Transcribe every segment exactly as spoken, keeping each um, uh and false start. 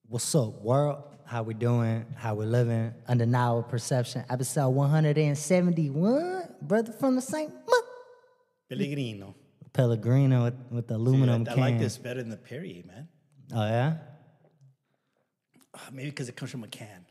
What's up, world? How we doing? How we living? Under Now Perception, episode one hundred seventy-one. Brother from the Saint Pellegrino. Pellegrino with, with the aluminum See, I, I can. like this better than the Perrier, man. Oh, yeah? Uh, maybe because it comes from a can.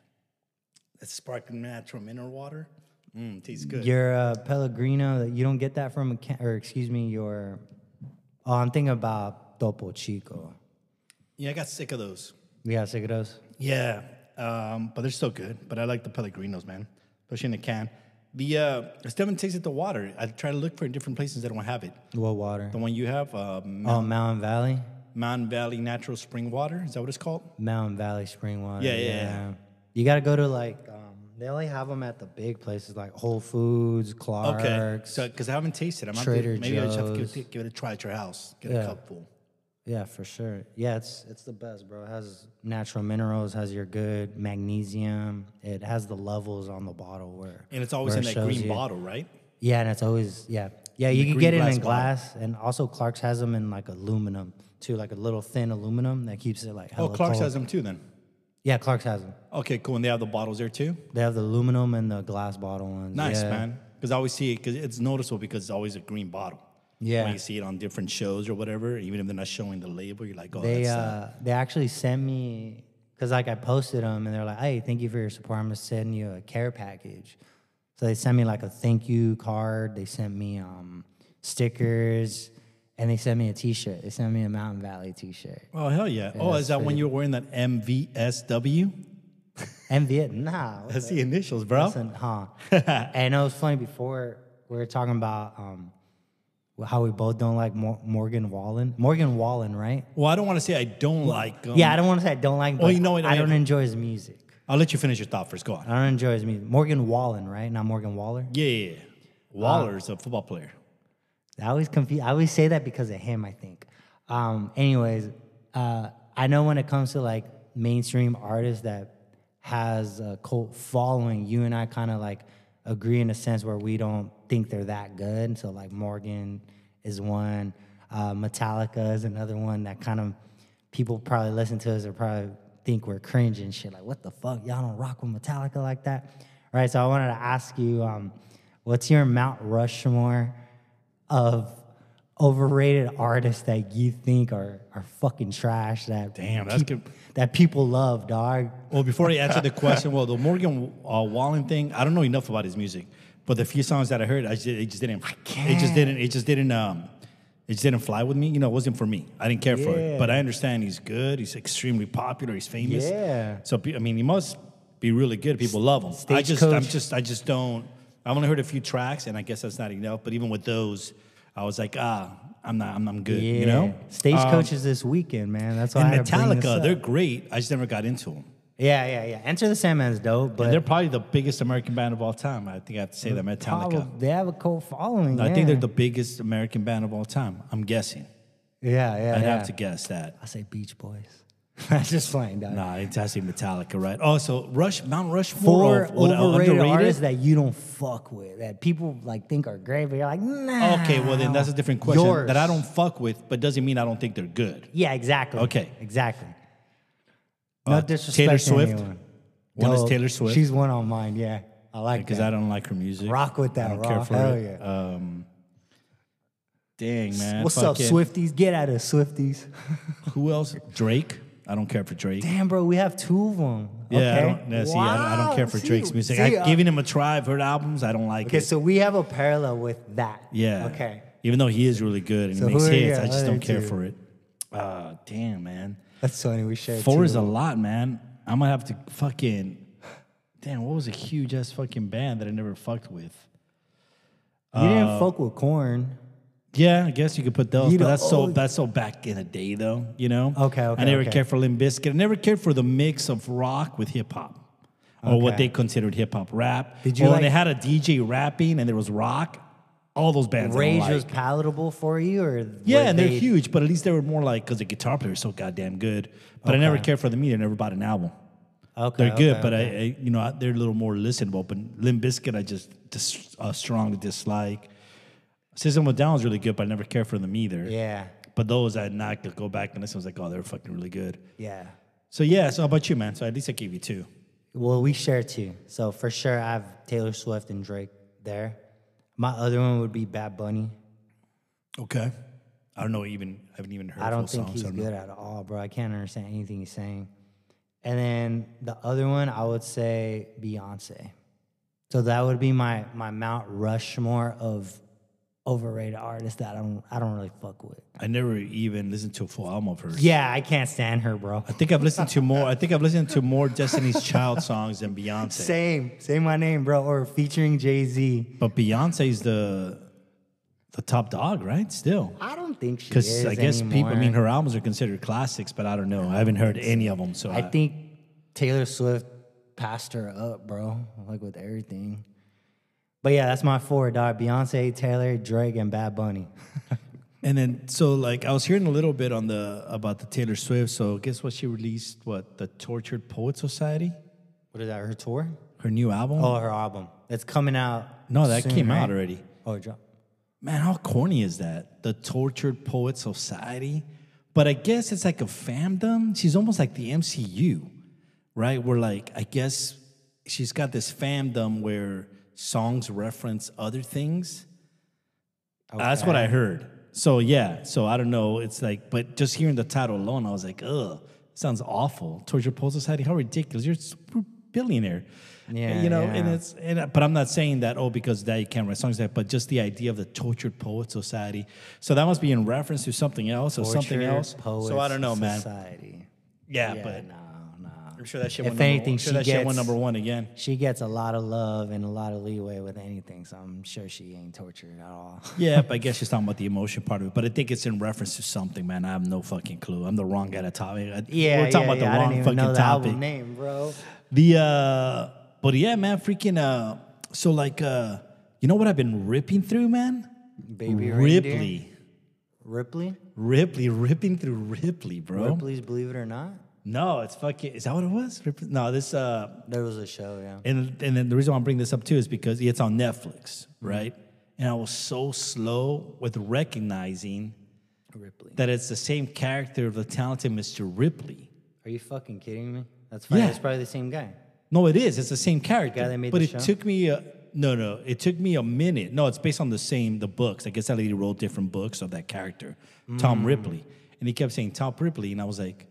It's sparkling natural mineral water. Mmm, tastes good. Your uh, Pellegrino, you don't get that from a can, or excuse me, your, oh, I'm thinking about Topo Chico. Yeah, I got sick of those. You got sick of those? Yeah, um, but they're still good. But I like the Pellegrinos, man, especially in a can. The uh, I still haven't tasted the water. I try to look for it in different places that don't have it. What water? The one you have, uh, Oh, Mount, Mountain Valley? Mountain Valley Natural Spring Water. Is that what it's called? Mountain Valley Spring Water. Yeah, yeah, yeah. You got to go to like, um, they only have them at the big places like Whole Foods, Clark's. Okay, so because I haven't tasted it, I'm Trader to, maybe I just have to give Joe's. it, give it a try at your house. Get Yeah. a cup full. Yeah, for sure. Yeah, it's it's the best, bro. It has natural minerals, has your good magnesium. It has the levels on the bottle where And it's always where in it that shows green you. bottle, right? Yeah, and it's always yeah. Yeah, the you can green get it glass in bottle. glass, and also Clark's has them in like aluminum too, like a little thin aluminum that keeps it like Oh, hella Clark's cold. has them too, then. Yeah, Clark's has them. Okay, cool. And they have the bottles there too. They have the aluminum and the glass bottle ones. Nice, yeah. man. Because I always see it because it's noticeable because it's always a green bottle. Yeah. When you see it on different shows or whatever, even if they're not showing the label, you're like, oh, They that's. Uh, uh, they actually sent me because like I posted them and they're like, hey, thank you for your support. I'm gonna send you a care package. So they sent me like a thank you card. They sent me um, stickers, and they sent me a T-shirt. They sent me a Mountain Valley T-shirt. oh hell yeah! oh, that's is that when pretty- you were wearing that M V S W? And Vietnam. That's the initials, bro. Listen, huh? And it was funny before we were talking about um, how we both don't like Mor- Morgan Wallen. Morgan Wallen, right? Well, I don't want to say I don't like. Um, Yeah, I don't want to say I don't like him, Oh, but you know what, I I- don't enjoy his music. I'll let you finish your thought first. Go on. I don't enjoy his music. Morgan Wallen, right? Not Morgan Waller. Yeah, yeah, yeah. Waller's a football player. I always confuse. I always say that because of him. I think. Um, anyways, uh, I know when it comes to like mainstream artists that has a cult following, you and I kind of like agree in a sense where we don't think they're that good. So like Morgan is one, uh, Metallica is another one that kind of people probably listen to us or probably think we're cringe and shit. Like, what the fuck? Y'all don't rock with Metallica like that, right? So I wanted to ask you, um, what's your Mount Rushmore of overrated artists that you think are are fucking trash that Damn, that's peop- good. that people love, dog? Well, before I answer the question, well, the Morgan uh, Wallen thing, I don't know enough about his music, but the few songs that I heard, I just, it just didn't. It just can't. didn't. It just didn't. Um, it just didn't fly with me. You know, it wasn't for me. I didn't care for Yeah. it. But I understand he's good. He's extremely popular. He's famous. Yeah. So pe- I mean, he must be really good. People love him. I just, I'm Stagecoach. just, I just don't. I've only heard a few tracks, and I guess that's not enough. But even with those, I was like, ah, I'm not. I'm, I'm good. Yeah, You know. Stagecoach Um, is this weekend, man. That's why I and had to bring this Metallica, up. they're great. I just never got into them. Yeah, yeah, yeah. Enter the Sandman's dope, but And they're probably the biggest American band of all time. I think I have to say that Metallica. probably- they have a cult following. I yeah. think they're the biggest American band of all time. I'm guessing. yeah, yeah. I'd yeah. have to guess that. I say Beach Boys. I'm just playing, dog. Nah, it's actually Metallica, right? Oh, so Rush, Mount Rushmore. Four of, what, uh, overrated underrated? artists that you don't fuck with, that people like think are great, but you're like, nah. Okay, well then that's a different question. Yours. That I don't fuck with, but doesn't mean I don't think they're good. Yeah, exactly. Okay. exactly. No Uh, disrespect Taylor to Swift? anyone. One is Dope. Taylor Swift. She's one on mine. Yeah, I like Because that. I don't like her music. Rock with that, I don't raw. care for Hell it. yeah. Um, dang, man. What's Fucking- up, Swifties? Get at us, Swifties. Who else? Drake. I don't care for Drake. Damn, bro, we have two of them. Yeah, okay. I don't, yeah, see, I, don't, I don't care for Wow, Drake's see- music. see, I've uh, given him a try. I've heard albums. I don't like Okay, it. so we have a parallel with that. Yeah. Okay. Even though he is really good and So he makes who are you- hits, I just other don't care two? for it. Uh, damn, man. That's funny. We share Four two is a of them. lot, man. I'm gonna have to fucking. Damn, what was a huge ass fucking band that I never fucked with? You didn't fuck with Korn. Yeah, I guess you could put those, You but don't- that's so oh. that's so back in the day, though. You know. Okay, okay, I never okay. cared for Limp Bizkit. I never cared for the mix of rock with hip hop, or what Okay. they considered hip hop rap. Did you or when like- they had a D J rapping and there was rock? All those bands. I don't Rage like. was palatable for you, or Yeah, were and they're they- huge, but at least they were more like, because the guitar player is so goddamn good. But I never Okay. cared for them either. I never bought an album. Okay, They're good, okay, but okay. I, I, you know, they're a little more listenable. But Limp Bizkit, I just dis, uh, strongly dislike. System of a Down is really good, but I never cared for them either. Yeah, But those I not to go back and listen. I was like, oh, they're fucking really good. yeah. So yeah. So how about you, man? So at least I gave you two. Well, we share two. So for sure, I have Taylor Swift and Drake there. My other one would be Bad Bunny. Okay. I don't know. Even I haven't even heard. I don't full think songs, he's I don't know. good at all, bro. I can't understand anything he's saying. And then the other one, I would say Beyonce. So that would be my my Mount Rushmore of overrated artists that I don't I don't really fuck with. I never even listened to a full album of hers. Yeah, I can't stand her, bro. I think I've listened to more. I think I've listened to more Destiny's Child songs than Beyonce. Same, say my name, bro, or featuring Jay-Z. But Beyonce's the the top dog, right? Still, I don't think she because is I guess anymore. people. I mean, her albums are considered classics, but I don't know. I haven't heard any of them. So I think Taylor Swift passed her up, bro, like with everything. But yeah, that's my four, dog. Beyonce, Taylor, Drake, and Bad Bunny. And then, so like, I was hearing a little bit on the about the Taylor Swift. So, guess what? She released what the Tortured Poet Society, What is that, her tour? her new album. Oh, her album. It's coming out. no, that soon, came right? out already. Oh, it dropped. Man, how corny is that? The Tortured Poet Society. But I guess it's like a fandom. She's almost like the M C U, right? Where like, I guess she's got this fandom where songs reference other things. That's what I heard. So yeah, so I don't know. It's like, but just hearing the title alone, I was like, ugh, sounds awful. Tortured Poet Society, how ridiculous! You're a super billionaire. Yeah, you know, yeah. and it's, and, but I'm not saying that, oh, because that you can't write songs like that, but just the idea of the Tortured Poet Society. So that must be in reference to something else or something Tortured else. Poets So I don't know, man. Society. Yeah, Yeah, but no, no. I'm sure that shit If went number anything, one. I'm sure she that shit went gets- number one again. She gets a lot of love and a lot of leeway with anything, so I'm sure she ain't tortured at all. Yeah, but I guess she's talking about the emotion part of it. But I think it's in reference to something, man. I have no fucking clue. I'm the wrong guy to talk. I- Yeah, We're talking yeah, about yeah. the I wrong didn't even fucking know the topic. album name, bro. The uh but yeah, man, freaking uh so like uh you know what I've been ripping through, man? Baby Reindeer? Ripley. Ripley? Ripley, ripping through Ripley, bro. Ripley's Believe It or Not? No, it's fucking is that what it was? Ripley? No, this uh There was a show, yeah. and and then the reason why I'm bringing this up too is because it's on Netflix, right? And I was so slow with recognizing Ripley. that it's the same character of the talented Mister Ripley. Are you fucking kidding me? That's fine. Yeah. It's probably the same guy. No, it is. It's the same character. guy that made but the it show? took me a no, no. It took me a minute. No, it's based on the same the books. I guess that lady wrote different books of that character, Tom Ripley, and he kept saying Tom Ripley, and I was like,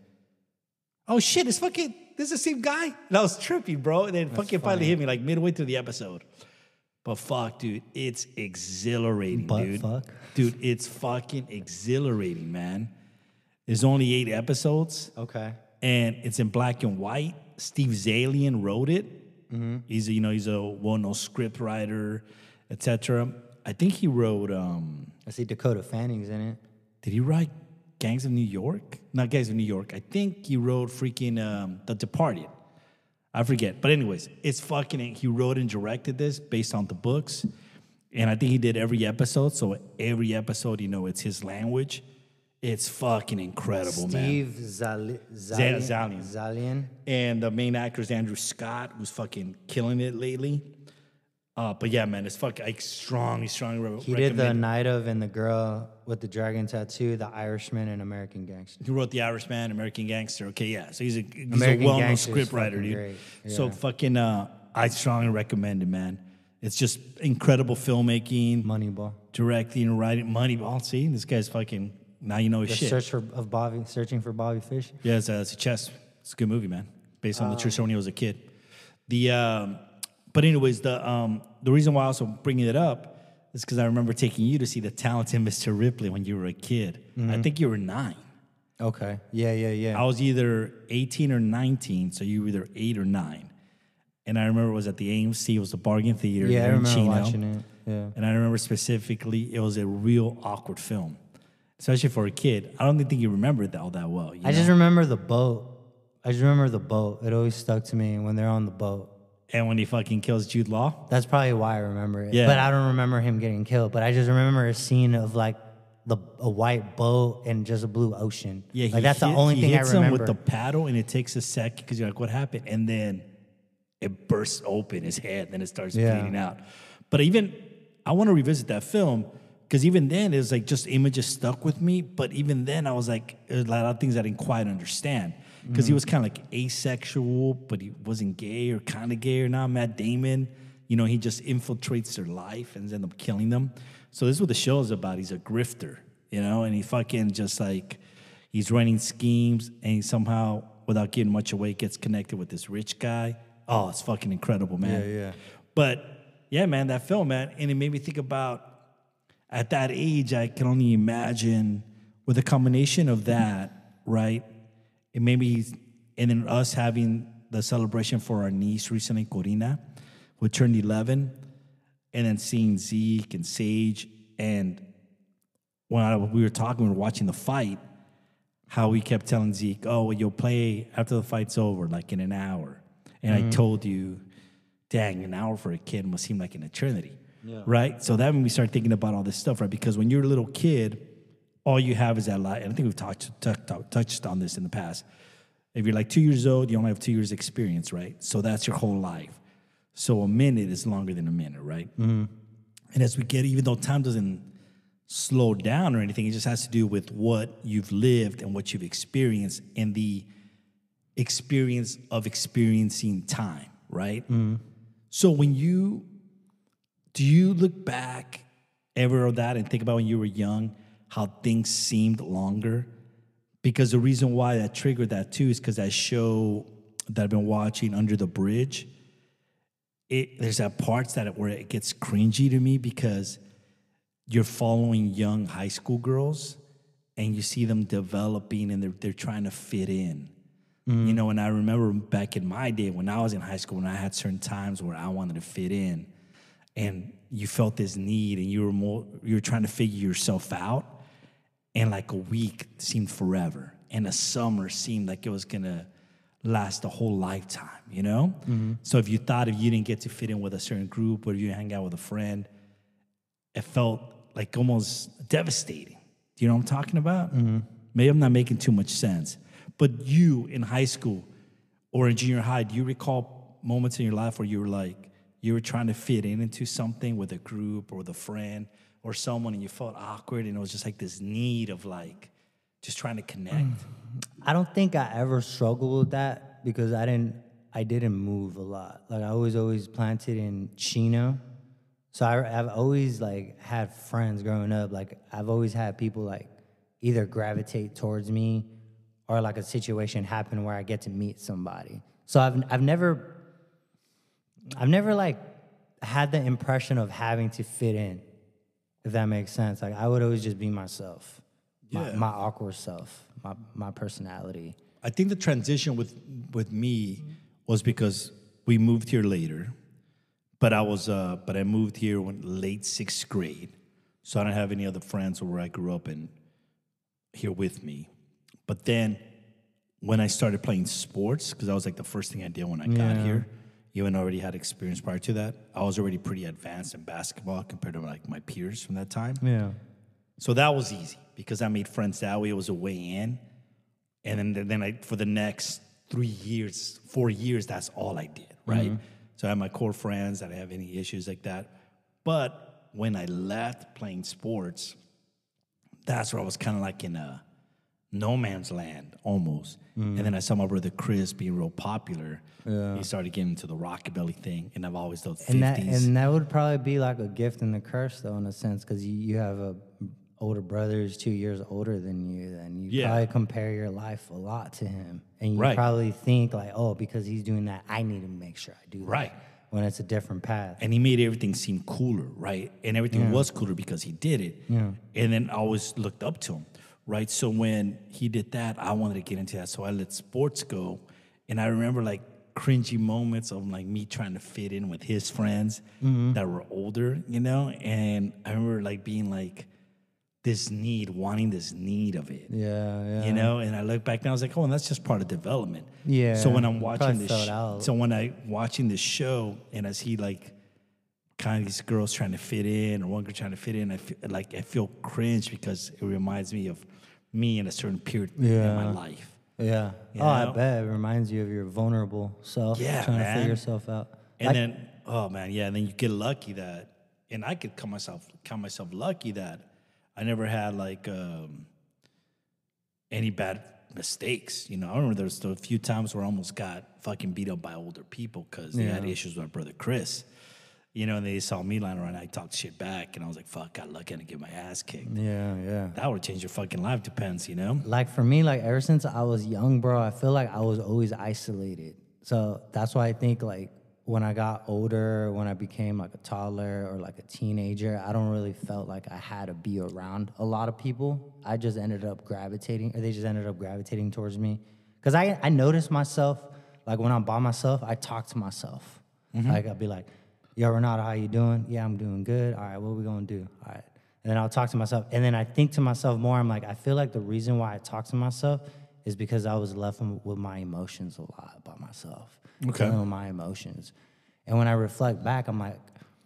oh shit, it's fucking this is the same guy. And I was trippy, bro. And then fucking finally hit me like midway through the episode. But fuck, dude, it's exhilarating, Butt dude. fuck? Dude, it's fucking exhilarating, man. There's only eight episodes Okay. and it's in black and white. Steve Zalian wrote it. He's a, you know he's a well-known script writer, et cetera. I think he wrote. Um, I see Dakota Fanning's in it. did he write Gangs of New York? Not Gangs of New York. I think he wrote freaking um, The Departed. I forget. But anyways, it's fucking. He wrote and directed this based on the books, and I think he did every episode. So every episode, you know, it's his language. It's fucking incredible, man. Steve Zali- Zalian. Zalian. Zalian. And the main actor is Andrew Scott, who's fucking killing it lately. Uh, but yeah, man, it's fucking I strongly, strongly re- He did the recommend. Night of and the girl with the dragon tattoo, the Irishman and American Gangster. He wrote The Irishman, American Gangster. Okay, yeah. So he's a, he's a American well-known Gangster is script writer, fucking dude. great. So Yeah. fucking, uh, I strongly recommend it, man. It's just incredible filmmaking, Moneyball. directing, writing, Moneyball. See, this guy's fucking. Now you know his The shit. search for of Bobby, searching for Bobby Fish. Yeah, it's a, it's a chess. It's a good movie, man. Based on the true story when he was a kid. The um, but anyways, the um, the reason why I also bringing it up is because I remember taking you to see the talented Mister Ripley when you were a kid. I think you were nine. Okay. Yeah, yeah, yeah. I was either eighteen or nineteen, so you were either eight or nine. And I remember it was at the A M C. It was the bargain theater. yeah, I there in remember Chino. watching it. Yeah. And I remember specifically, it was a real awkward film, especially for a kid. I don't think you remember it all that well. You I know? just remember the boat. I just remember the boat. It always stuck to me when they're on the boat. And when he fucking kills Jude Law. That's probably why I remember it. Yeah. But I don't remember him getting killed. But I just remember a scene of like the a white boat and just a blue ocean. Yeah, like that's the hit- only he thing I hits him remember. with the paddle, and it takes a second because you're like, "What happened?" And then it bursts open his head, then it starts Yeah. bleeding out. But even I want to revisit that film because even then it was like just images stuck with me. But even then, I was like, there's a lot of things I didn't quite understand. because he was kind of like asexual, but he wasn't gay or kind of gay or not. Matt Damon, you know, he just infiltrates their life and ends up killing them. So this is what the show is about. He's a grifter, you know, and he fucking just like, he's running schemes and he somehow, without giving much away, gets connected with this rich guy. Oh, it's fucking incredible, man. Yeah, yeah. But yeah, man, that film, man, and it made me think about, at that age, I can only imagine with a combination of that, right? It made me, and then us having the celebration for our niece recently, Corina, who turned eleven, and then seeing Zeke and Sage, and when I, we were talking, we were watching the fight, how we kept telling Zeke, oh, well, you'll play after the fight's over, like in an hour. And mm-hmm. I told you, dang, an hour for a kid must seem like an eternity. Yeah. Right? So that made me start thinking about all this stuff, right? Because when you're a little kid, all you have is that life. And I think we've touched, touched, touched on this in the past. If you're like two years old, you only have two years experience, right? So that's your whole life. So a minute is longer than a minute, right? Mm-hmm. And as we get, even though time doesn't slow down or anything, it just has to do with what you've lived and what you've experienced and the experience of experiencing time, right? Mm-hmm. So when you... Do you look back ever on that and think about when you were young, how things seemed longer? Because the reason why that triggered that too is because that show that I've been watching, Under the Bridge, it, there's that parts that it, where it gets cringy to me because you're following young high school girls and you see them developing and they're, they're trying to fit in. Mm-hmm. You know, and I remember back in my day when I was in high school, when I had certain times where I wanted to fit in, and you felt this need, and you were more, you were trying to figure yourself out, and like a week seemed forever, and a summer seemed like it was gonna last a whole lifetime, you know? Mm-hmm. So if you thought if you didn't get to fit in with a certain group or you hang out with a friend, it felt like almost devastating. Do you know what I'm talking about? Mm-hmm. Maybe I'm not making too much sense, but you in high school or in junior high, do you recall moments in your life where you were like, you were trying to fit in into something with a group or with a friend or someone and you felt awkward and it was just like this need of like just trying to connect? I don't think I ever struggled with that because I didn't I didn't move a lot. Like I was always planted in Chino. So I, I've always like had friends growing up. Like I've always had people like either gravitate towards me or like a situation happen where I get to meet somebody. So I've I've never I've never like had the impression of having to fit in, if that makes sense. Like I would always just be myself, my, yeah. my awkward self, my my personality. I think the transition with with me was because we moved here later, but I was uh, but I moved here when late sixth grade, so I don't have any other friends where I grew up and here with me. But then when I started playing sports, because that was like the first thing I did when I yeah. got here. Even already had experience prior to that. I was already pretty advanced in basketball compared to like my peers from that time. Yeah. So that was easy because I made friends that way. It was a way in. And then, then I, for the next three years, four years, that's all I did, right? Mm-hmm. So I had my core friends. I didn't have any issues like that. But when I left playing sports, that's where I was kind of like in a no man's land almost. Mm. And then I saw my brother Chris being real popular. Yeah. He started getting into the rockabilly thing, and I've always thought fifties. And that, and that would probably be like a gift and a curse, though, in a sense, because you, you have a older brother who's two years older than you, and you yeah. probably compare your life a lot to him. And you right. probably think like, oh, because he's doing that, I need to make sure I do that. Right. When it's a different path. And he made everything seem cooler, right? And everything yeah. was cooler because he did it. Yeah. And then I always looked up to him. Right, so when he did that, I wanted to get into that, so I let sports go. And I remember like cringy moments of like me trying to fit in with his friends mm-hmm. that were older, you know. And I remember like being like this need, wanting this need of it. Yeah, yeah. You know, and I look back now, I was like, oh, and that's just part of development. Yeah. So when I'm watching this, sh- so when I watching this show, and I see like kind of these girls trying to fit in, or one girl trying to fit in, I feel, like I feel cringe because it reminds me of me in a certain period yeah. in my life. Yeah. You oh, know? I bet. It reminds you of your vulnerable self. Yeah, Trying man. to figure yourself out. And like, then, oh, man, yeah, and then you get lucky that, and I could count myself, count myself lucky that I never had, like, um, any bad mistakes. You know, I remember there was a few times where I almost got fucking beat up by older people because they had Yeah. issues with my brother Chris. You know, and they saw me lying around, I talked shit back, and I was like, fuck, got lucky and get my ass kicked. Yeah, yeah. That would change your fucking life, depends, you know? Like for me, like ever since I was young, bro, I feel like I was always isolated. So that's why I think like when I got older, when I became like a toddler or like a teenager, I don't really felt like I had to be around a lot of people. I just ended up gravitating, or they just ended up gravitating towards me. Because I, I noticed myself, like when I'm by myself, I talk to myself. Mm-hmm. Like I'd be like, yo, Renato, how you doing? Yeah, I'm doing good. All right, what are we gonna do? All right. And then I'll talk to myself. And then I think to myself more, I'm like, I feel like the reason why I talk to myself is because I was left with my emotions a lot by myself. Okay. Dealing with my emotions. And when I reflect back, I'm like,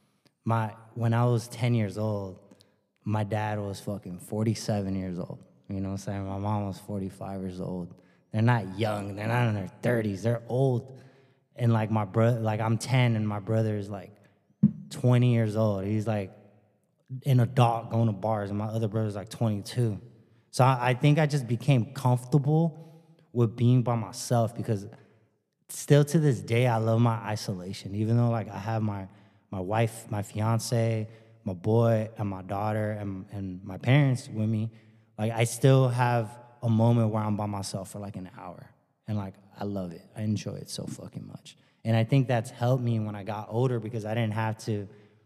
my when I was ten years old, my dad was fucking forty-seven years old. You know what I'm saying? My mom was forty-five years old. They're not young. They're not in their thirties. They're old. And like my brother, like I'm ten and my brother is like twenty years old. He's like an adult going to bars, and my other brother's like twenty-two. So I, I think I just became comfortable with being by myself because still to this day, I love my isolation. Even though like I have my my wife, my fiance, my boy, and my daughter, and and my parents with me, like I still have a moment where I'm by myself for like an hour, and like I love it. I enjoy it so fucking much, and I think that's helped me when I got older because I didn't have to.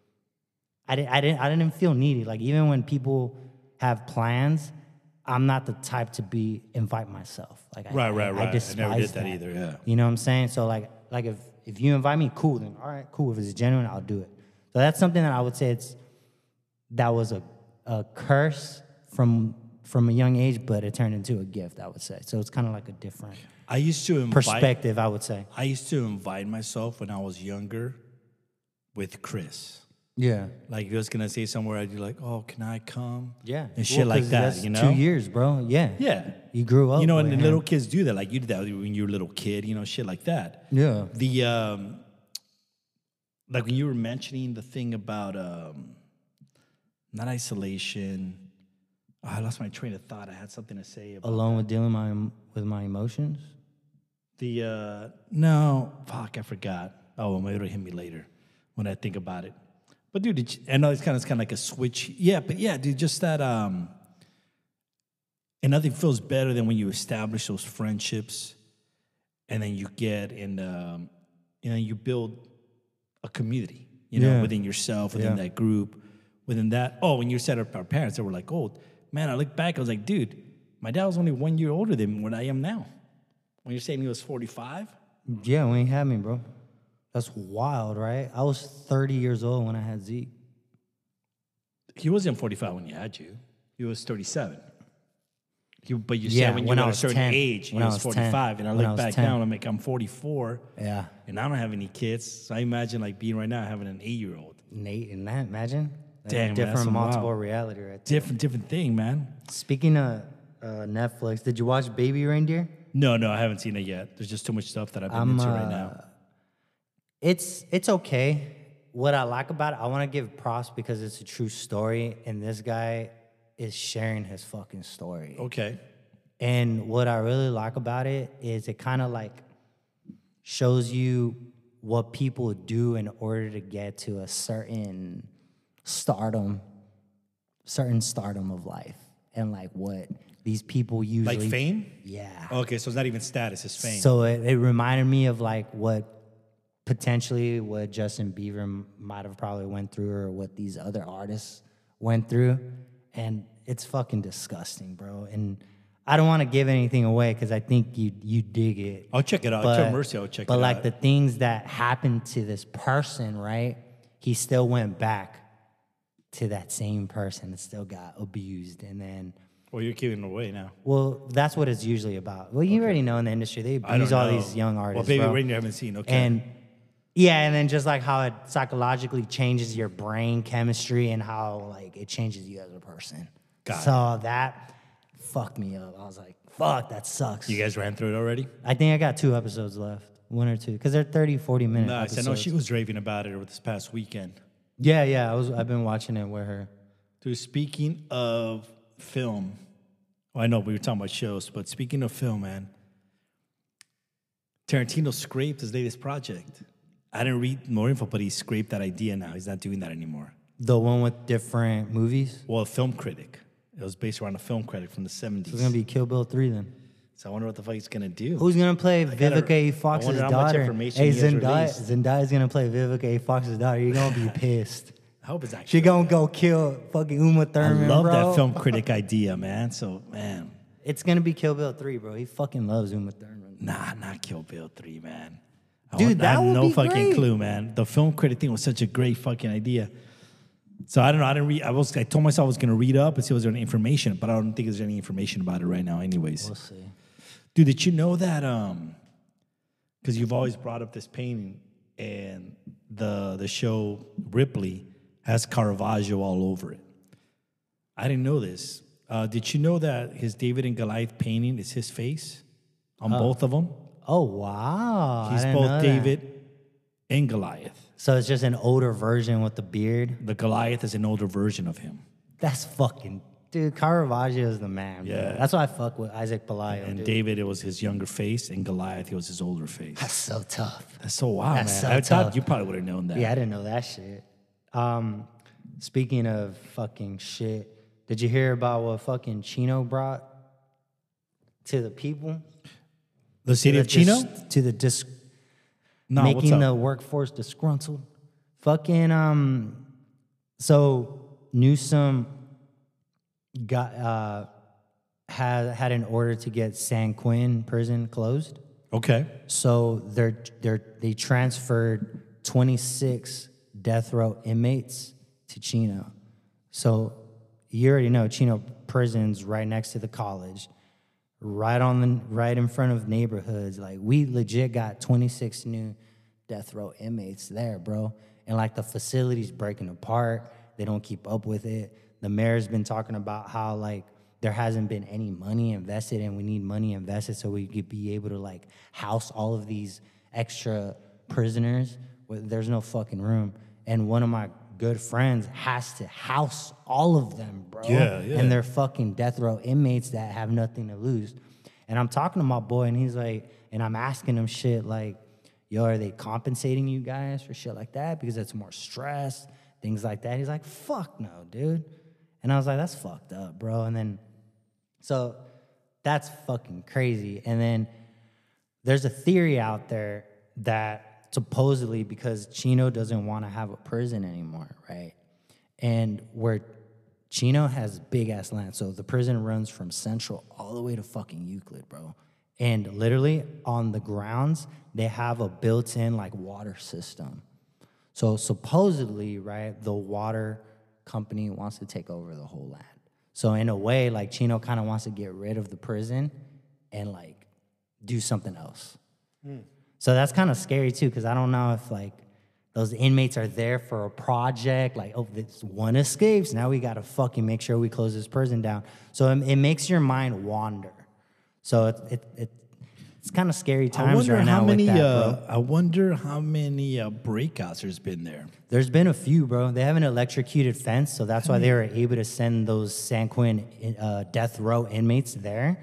I didn't. I didn't. I didn't feel needy. Like even when people have plans, I'm not the type to be invite myself. Like Right, I, right, I, right. I despise I never did that either, yeah. You know what I'm saying? So like, like if if you invite me, cool. Then all right, cool. If it's genuine, I'll do it. So that's something that I would say it's that was a a curse from from a young age, but it turned into a gift. I would say. So it's kind of like a different I used to invite, perspective. I would say. I used to invite myself when I was younger with Chris. Yeah. Like, he was going to say somewhere, I'd be like, oh, can I come? Yeah. And shit Well, like 'cause that, that's you know? Two years, bro. Yeah. Yeah. You grew up. You know, and with the him. little kids do that. Like, you did that when you were a little kid, you know, shit like that. Yeah. The, um, like, when you were mentioning the thing about, um, not isolation. Oh, I lost my train of thought. I had something to say about Alone with dealing my with my emotions. the, uh, no, fuck, I forgot. Oh, well, maybe it'll hit me later when I think about it. But dude, it, I know it's kind of it's kind of like a switch. Yeah, but yeah, dude, just that. Um, and nothing feels better than when you establish those friendships, and then you get in, um, and then you build a community. You know, Yeah. within yourself, within Yeah. that group, within that. Oh, when you set up our parents, they were like, "Oh, man," I look back, I was like, "Dude, my dad was only one year older than what I am now." When you're saying he was forty-five. Yeah, when you had me, bro. That's wild, right? I was thirty years old when I had Zeke. He wasn't forty-five when he had you. He was thirty-seven. You, but you Yeah, said when you when were I at a was certain ten. age, he When I was, was ten. forty-five. And I When I look was back ten. now, I'm like, I'm forty-four, Yeah. and I don't have any kids. So I imagine like being right now having an eight-year-old. Nate and that, imagine? That's Damn, a man, that's different some multiple wild. reality right there. Different, different thing, man. Speaking of uh, Netflix, did you watch Baby Reindeer? No, no, I haven't seen it yet. There's just too much stuff that I've been I'm, into uh, right now. It's it's okay. What I like about it, I want to give props because it's a true story, and this guy is sharing his fucking story. Okay. And what I really like about it is it kind of like shows you what people do in order to get to a certain stardom, certain stardom of life, and like what these people usually Like fame? Yeah. Okay, so it's not even status, it's fame. So it, it reminded me of like what potentially what Justin Bieber m- might have probably went through or what these other artists went through. And it's fucking disgusting, bro. And I don't want to give anything away because I think you you dig it. I'll check it out. Tell Mercy I'll check but it like out. the things that happened to this person, right? He still went back to that same person and still got abused. And then, Well, you're giving it away now. well, that's what it's usually about. Well, you already know in the industry, they I abuse don't all know. these young artists, Well, Baby bro. Reindeer I haven't seen. Okay. And yeah, and then just like how it psychologically changes your brain chemistry and how like it changes you as a person. Got so that fucked me up. I was like, fuck, that sucks. you guys ran through it already? I think I got two episodes left. One or two. Because they're thirty, forty minute Nice. I episodes. know she was raving about it over this past weekend. Yeah, yeah. I was I've been watching it with her. Dude, speaking of film, Well, I know we were talking about shows, but speaking of film, man, Tarantino scraped his latest project. I didn't read more info, but he scraped that idea now. He's not doing that anymore. The one with different movies? Well, a film critic. It was based around a film critic from the seventies. So it's going to be Kill Bill three then. So I wonder what the fuck he's going to do. Who's going to play gotta- Vivica A. I Fox's wonder how much daughter? information Hey, he has Zendaya, released. Zendaya's going to play Vivica A. Fox's daughter. You're going to be pissed. I hope it's She actually. going to go kill fucking Uma I Thurman, love bro. that film critic idea, man. So, man, It's going to be Kill Bill three, bro. He fucking loves Uma Thurman. nah, not Kill Bill three, man. I Dude, want- I that have would no be fucking great. clue, man. The film critic thing was such a great fucking idea. So I don't know. I didn't read. I was. I told myself I was going to read up and see if there was any information, but I don't think there's any information about it right now. Anyways, We'll see. dude, did you know that? Um, because you've always brought up this painting, and the the show Ripley has Caravaggio all over it. I didn't know this. Uh, did you know that his David and Goliath painting is his face on both of them? Oh, wow. I He's didn't know both that. David and Goliath. So it's just an older version with the beard? The Goliath is an older version of him. That's fucking... Dude, Caravaggio is the man, bro. Yeah. That's why I fuck with Isaac Pelayo, And dude. David, it was his younger face, and Goliath, it was his older face. That's so tough. That's so wild, That's man. so I thought tough. you probably would have known that. Yeah, I didn't know that shit. Um, speaking of fucking shit, did you hear about what fucking Chino brought to the people? The city To of the Chino? dis- to the dis- No, what's making up? the workforce disgruntled. Fucking um, so Newsom got uh had had an order to get San Quentin prison closed. Okay. So they're they're they transferred twenty-six death row inmates to Chino. So you already know Chino prison's right next to the college, right on the right in front of neighborhoods. Like we legit got twenty-six new death row inmates there, bro. And like the facility's breaking apart. They don't keep up with it. The mayor's been talking about how like there hasn't been any money invested and we need money invested so we could be able to like house all of these extra prisoners. There's no fucking room. And one of my good friends has to house all of them, bro. Yeah, yeah. And they're fucking death row inmates that have nothing to lose. And I'm talking to my boy and he's like, and I'm asking him shit like, yo, are they compensating you guys for shit like that? Because it's more stress, things like that. He's like, fuck no, dude. And I was like, that's fucked up, bro. And then, so that's fucking crazy. And then there's a theory out there that supposedly because Chino doesn't want to have a prison anymore, right? And where Chino has big ass land. So the prison runs from Central all the way to fucking Euclid, bro. And literally on the grounds, they have a built-in like water system. So supposedly, right, the water company wants to take over the whole land. So in a way, like Chino kind of wants to get rid of the prison and like do something else. So that's kind of scary too, because I don't know if like those inmates are there for a project, like, oh, this one escapes, now we gotta fucking make sure we close this prison down. So it, it makes your mind wander. So it, it, it it's kind of scary I times wonder right now how many. with that, uh, bro. I wonder how many uh, breakouts there's been there. There's been a few, bro. They have an electrocuted fence, so that's why they were able to send those San Quentin uh, death row inmates there.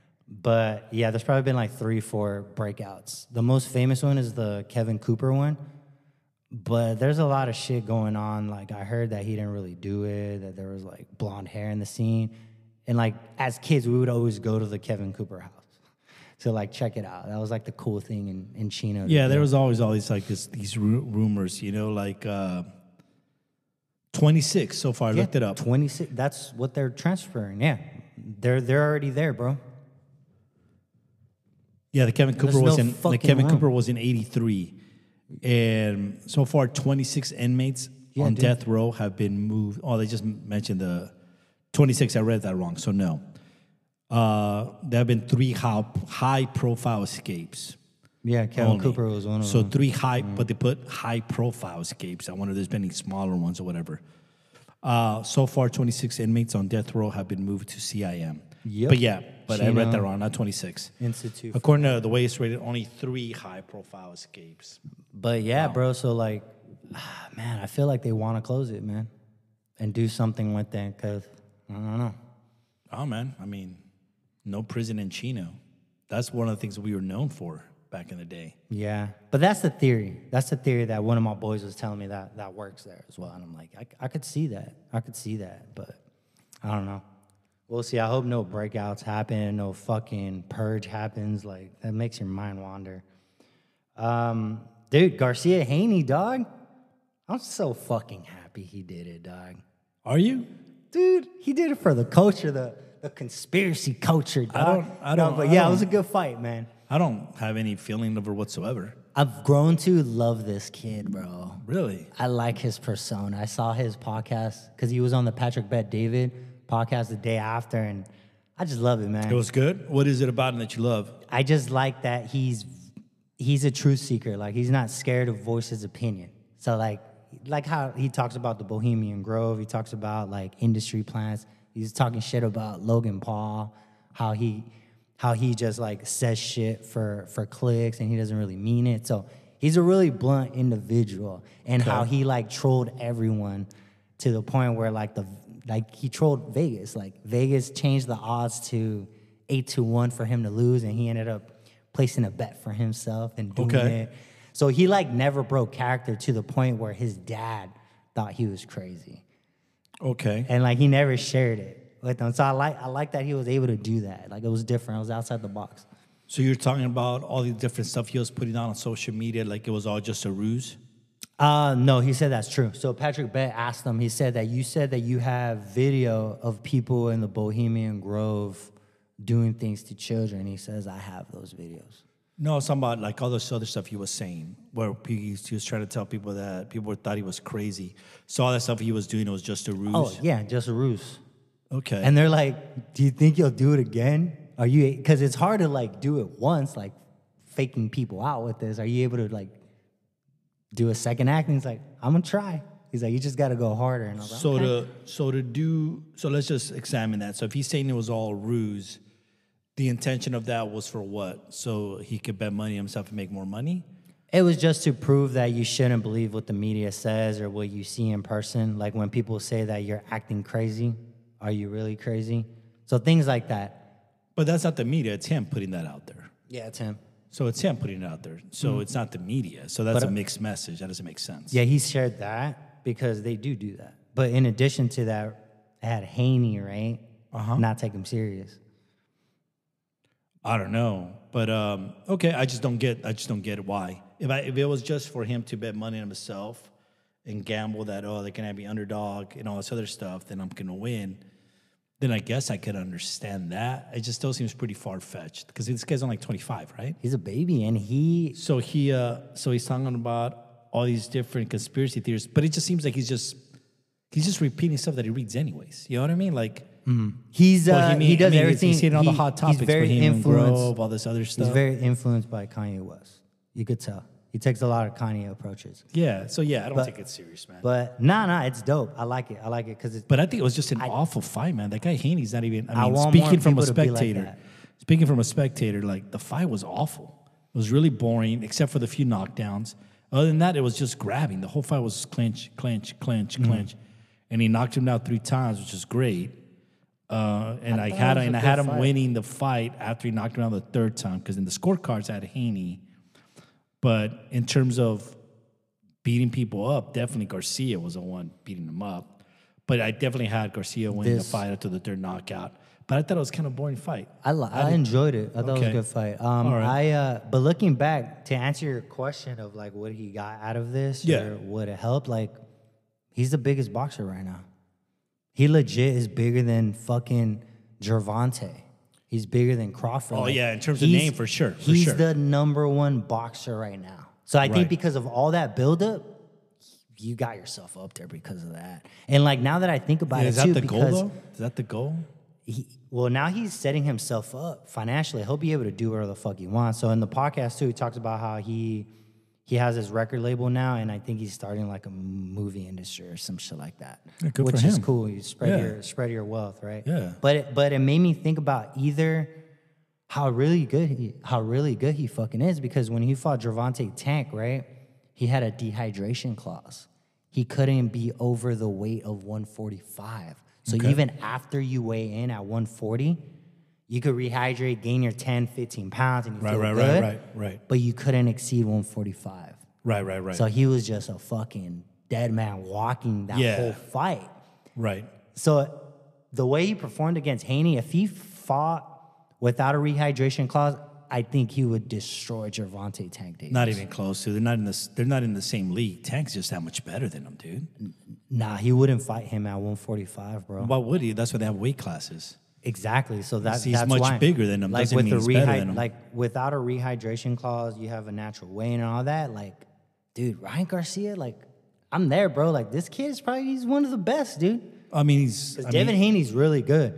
But yeah, there's probably been like three, four breakouts. The most famous one is the Kevin Cooper one. But there's a lot of shit going on. Like I heard that he didn't really do it, that there was like blonde hair in the scene. And like as kids, we would always go to the Kevin Cooper house to like check it out. That was like the cool thing in, in Chino. to Yeah, do. there was always always like this, these ru- rumors, you know, like uh, twenty-six so far. I Yeah, looked it up. twenty-six. That's what they're transferring. Yeah, they're they're already there, bro. Yeah, the Kevin Cooper There's was no in the fucking Kevin room. Cooper was in eighty-three, and so far twenty-six inmates Yeah, on dude. death row have been moved. Oh, they just mentioned the twenty-six. I read that wrong, so no. Uh, there have been three high, high-profile escapes. Yeah, Kevin only. Cooper was one of So them. three high, but they put high-profile escapes. I wonder if there's been any smaller ones or whatever. Uh, so far, twenty-six inmates on death row have been moved to C I M. Yep. But yeah, but I read Chino. that wrong, not twenty-six. Institute. According to the way it's rated, only three high-profile escapes. But yeah, bro. So like, ah, man, I feel like they want to close it, man, and do something with that. Cause I don't know. Oh man, I mean, No prison in Chino. That's one of the things that we were known for back in the day. Yeah, but that's the theory. That's the theory that one of my boys was telling me that that works there as well. And I'm like, I, I could see that. I could see that, but I don't know. We'll see. I hope no breakouts happen, no fucking purge happens. Like, that makes your mind wander. Um, dude, Garcia Haney, dog. I'm so fucking happy he did it, dog. Are you? Dude, he did it for the culture, the, the conspiracy culture, dog. I don't- I don't- No, but I yeah, don't- it was a good fight, man. I don't have any feeling of her whatsoever. I've grown to love this kid, bro. Really? I like his persona. I saw his podcast because he was on the Patrick Bet David podcast the day after, and I just love it, man. It was good? What is it about him that you love? I just like that he's he's a truth seeker. Like, he's not scared to voice his opinion. So like like how he talks about the Bohemian Grove, he talks about like industry plans. He's talking shit about Logan Paul, how he how he just like says shit for for clicks and he doesn't really mean it. So he's a really blunt individual, and Okay. how he like trolled everyone to the point where like the like he trolled Vegas. Like, Vegas changed the odds to eight to one for him to lose, and he ended up placing a bet for himself and doing Okay. it. So he like never broke character to the point where his dad thought he was crazy, Okay. and like he never shared it with them. So I like I like that he was able to do that. Like, it was different. It was outside the box. So you're talking about all the different stuff he was putting out on social media, like it was all just a ruse? Uh, no, he said that's true. So Patrick Bet asked him, he said that you said that you have video of people in the Bohemian Grove doing things to children. He says, I have those videos. No, it's about like all this other stuff he was saying, where he, he was trying to tell people that people thought he was crazy. So all that stuff he was doing was just a ruse. Oh, yeah, just a ruse. Okay. And they're like, do you think you'll do it again? Are you, because it's hard to like do it once, like faking people out with this. Are you able to like do a second act? And he's like, I'm gonna try. He's like, you just gotta go harder. And I was like, so okay. to so to do so, let's just examine that. So if he's saying it was all ruse, the intention of that was for what? So he could bet money himself and make more money? It was just to prove that you shouldn't believe what the media says or what you see in person. Like, when people say that you're acting crazy, are you really crazy? So things like that. But that's not the media. It's him putting that out there. Yeah, it's him. So it's him putting it out there. So it's not the media. So that's But, a uh, mixed message. That doesn't make sense. Yeah, he shared that because they do do that. But in addition to that, it had Haney, right? Uh-huh. Not take him serious. I don't know, but um, okay. I just don't get. I just don't get why. If I if it was just for him to bet money on himself and gamble that oh they can have me underdog and all this other stuff, then I'm gonna win. Then I guess I could understand that. It just still seems pretty far fetched because this guy's only like twenty-five, right? He's a baby, and he So he uh, so he's talking about all these different conspiracy theories, but it just seems like he's just he's just repeating stuff that he reads anyways. You know what I mean? Like. he's uh, Bohemian- he does I mean, everything. He's hitting all the he- hot topics. He's very Bohemian influenced. Grove, all this other stuff. He's very influenced by Kanye West. You could tell. He takes a lot of Kanye approaches. yeah. So yeah, I don't But- take it serious, man. But nah, nah, it's dope. I like it. I like it because it's. But I think it was just an awful fight, man. That guy Haney's not even. I I mean, want more speaking from a people to be like spectator, that. speaking from a spectator, like the fight was awful. It was really boring, except for the few knockdowns. Other than that, it was just grabbing. The whole fight was clinch, clinch, clinch, Mm-hmm. clinch, and he knocked him down three times, which is great. Uh, and I, thought had it was and a I had good him fight. winning the fight after he knocked him out the third time because in the scorecards I had Haney. But in terms of beating people up, definitely Garcia was the one beating him up. But I definitely had Garcia winning This- the fight after the third knockout. But I thought it was kind of a boring fight. I, li- I enjoyed it. I thought it was Okay. a good fight. Um, All right. I uh, but looking back to answer your question of like what he got out of this Yeah. or what it helped, like he's the biggest boxer right now. He legit is bigger than fucking Gervonta. He's bigger than Crawford. Oh, Like, yeah, in terms of he's- name, for sure, for he's sure. the number one boxer right now. So I Right. think because of all that buildup, you got yourself up there because of that. And like now that I think about Yeah, it is that too, the goal, because though? Is that the goal? he, well, now he's setting himself up financially. He'll be able to do whatever the fuck he wants. So in the podcast too, he talks about how he he has his record label now, and I think he's starting like a movie industry or some shit like that, Yeah, good which for is him. cool. You spread Yeah. your spread your wealth, right? Yeah. But it, but it made me think about either how really good he how really good he fucking is, because when he fought Gervonta Tank, right, he had a dehydration clause. He couldn't be over the weight of one forty-five. So Okay. even after you weigh in at one forty, You could rehydrate, gain your ten, fifteen pounds, and you Right, feel right, good. right, right, right. But you couldn't exceed one forty-five. Right, right, right. So he was just a fucking dead man walking that Yeah. whole fight. right. So the way he performed against Haney, if he fought without a rehydration clause, I think he would destroy Gervonta Tank Davis. Not even close to. They're not in this. They're not in the same league. Tank's just that much better than him, dude. Nah, he wouldn't fight him at one forty-five, bro. Why would he? That's why they have weight classes. Exactly. So that, He's that's much why. bigger than him. Like Doesn't with mean the he's better than him. like without a rehydration clause, you have a natural weigh and all that. Like, dude, Ryan Garcia, like, I'm there, bro. Like, this kid is probably he's one of the best, dude. I mean, he's. I Devin mean, Haney's really good.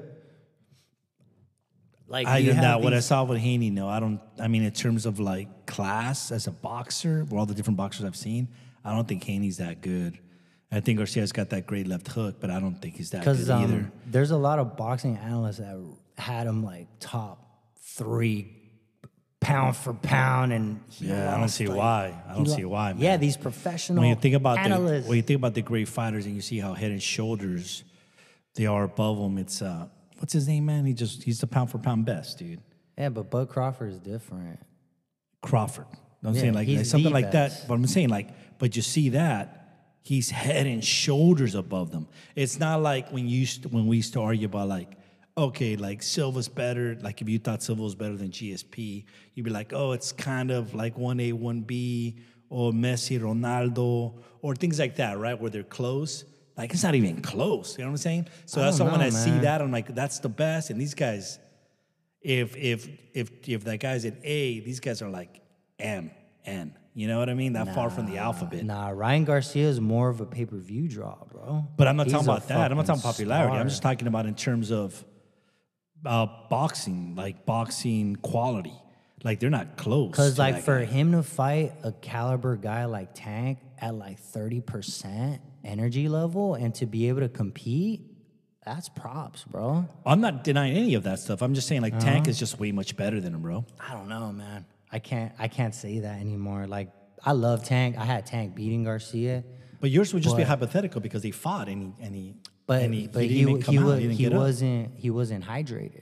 Like, I you did have not. What I these- saw with Haney, no, I don't. I mean, in terms of like class as a boxer, with all the different boxers I've seen, I don't think Haney's that good. I think Garcia's got that great left hook, but I don't think he's that good Because either. um, there's a lot of boxing analysts that had him like top three pound for pound, and he Yeah, I don't lost, see like- why. I he don't lo- see why, man. Yeah, these professional When you think about the analysts. when you think about the great fighters and you see how head and shoulders they are above them, it's uh, what's his name, man? He just he's the pound for pound best, dude. yeah, but Bud Crawford is different. Crawford. I'm Yeah, saying like, he's like something the like best. that. But I'm saying like, but you see that he's head and shoulders above them. It's not like when you used to, when we used to argue about like, okay, like Silva's better. Like if you thought Silva was better than G S P, you'd be like, oh, it's kind of like one A, one B, or Messi, Ronaldo, or things like that, right? Where they're close. Like it's not even close. You know what I'm saying? So I that's don't why when know, I see man. that, I'm like, that's the best. And these guys, if if if if that guy's an A, these guys are like M, N. You know what I mean? That far from the alphabet. Nah, Ryan Garcia is more of a pay per view draw, bro. But I'm not He's talking a about that. I'm not talking fucking popularity. I'm star. just talking about in terms of uh, boxing, like boxing quality. Like they're not close. Because to like that for guy. him to fight a caliber guy like Tank at like thirty percent energy level and to be able to compete, that's props, bro. I'm not denying any of that stuff. I'm just saying like Uh-huh. Tank is just way much better than him, bro. I don't know, man. I can't I can't say that anymore. Like I love Tank. I had Tank beating Garcia, But yours would just be But- hypothetical because they fought and he and he but and he, but he he didn't he, come out. was, He didn't he get up. wasn't he wasn't hydrated.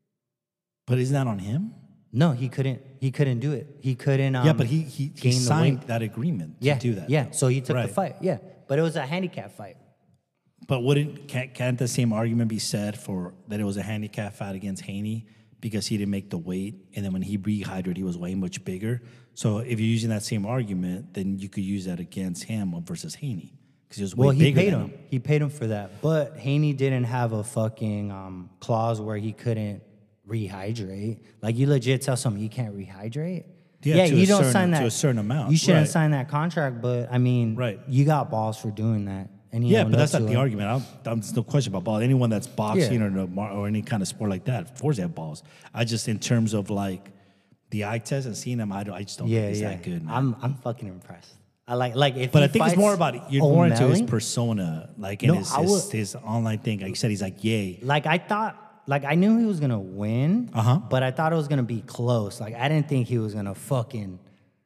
But isn't that on him? No, he couldn't he couldn't do it. He couldn't um, yeah, but he he, he gain the signed weight. that agreement to Yeah, do that. yeah. though. So he took Right. the fight. Yeah, but it was a handicap fight. But wouldn't can't, can't the same argument be said for that it was a handicap fight against Haney because he didn't make the weight, and then when he rehydrated, he was way much bigger. So if you're using that same argument, then you could use that against him versus Haney because he was way Well, he bigger paid than him. him. He paid him for that. But Haney didn't have a fucking um, clause where he couldn't rehydrate. Like you legit tell someone you can't rehydrate. Yeah, to you a don't certain- sign to that a certain amount, You shouldn't right. sign that contract. But I mean, Right. you got balls for doing that. And he Yeah, owned but up that's not to the it. argument. I don't, there's no question about balls. Anyone that's boxing Yeah. or, no- or any kind of sport like that, of course they have balls. I just, in terms of like the eye test and seeing him, I, don't, I just don't Yeah, think he's yeah. that good, man. I'm I'm fucking impressed. I like like if. But he I think it's more fights about you're more into his O'Malley, persona, like in No, his, I his, would- his online thing. Like you said, he's like, yay. Like I thought, like I knew he was gonna win, Uh-huh. but I thought it was gonna be close. Like I didn't think he was gonna fucking